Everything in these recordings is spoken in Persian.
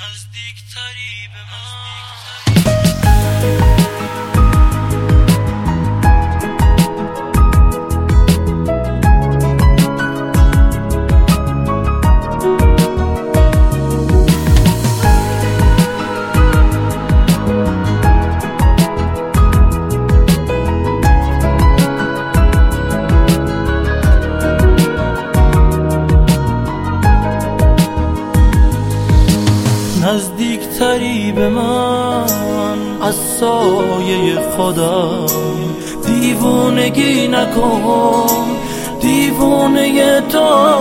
نزدیکتری به من. نزدیکتری به من از سایه خودم، دیوونگی نکن دیوونه تو.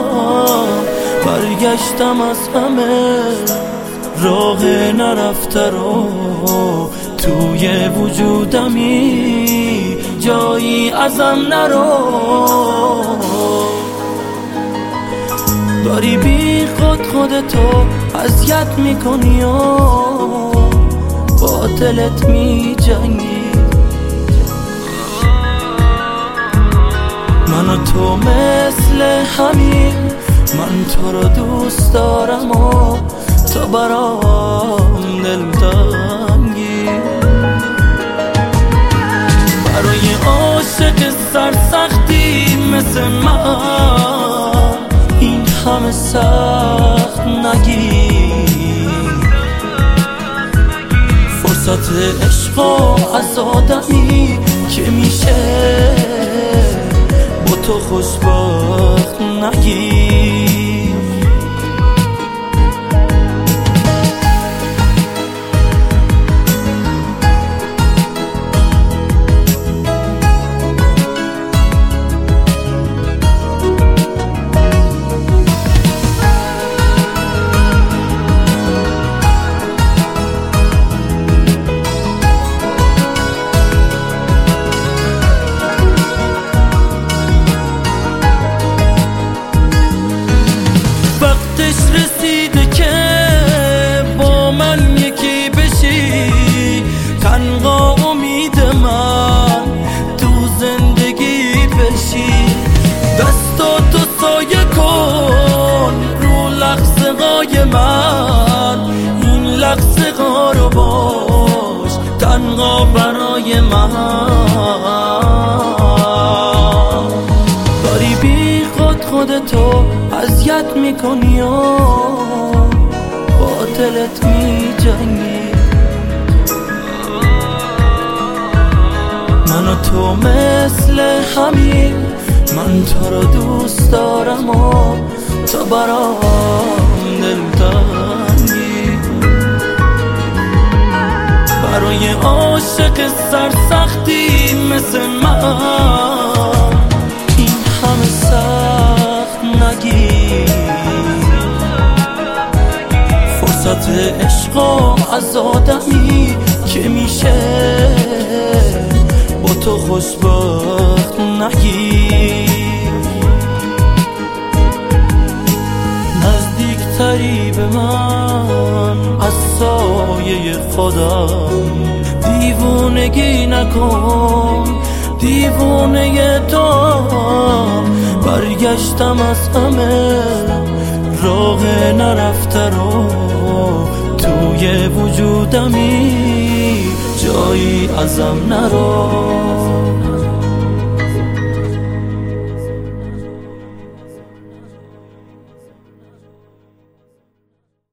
برگشتم از همه راه نرفته رو، توی وجودمی جایی ازم نرو. داری بی خودتو اذیت میکنی و با دلت میجنگی. من و تو مثل همین، من تو رو دوست دارم و تو برام دلتنگی. برای عاشق سرسختی مثل من این همه سخت نگیر. فرصت عشق از آدمی که میشه با تو خوشبخت نگیر. رسیده که با من یکی بشی، تنها امید من تو زندگی بشی. دستاتو سایه کن رو لحظه های من، این لحظه ها رو باش تنها برای من. داری بی خودتو اذیت میکنی و با دلت میجنگی. من و تو مثل همین، من تو رو دوست دارم و تو برام دلتنگی. برای عاشق سرسختی مثل من این همه سخت نگیر. فرصت عشق از آدمی که میشه با تو خوشبخت نگیر. نزدیکتری به من از سایه خودم، دیوونگی نکن دیوونه تو. برگشتم از همه راه نرفته رو، توی وجودمی جایی ازم نرو.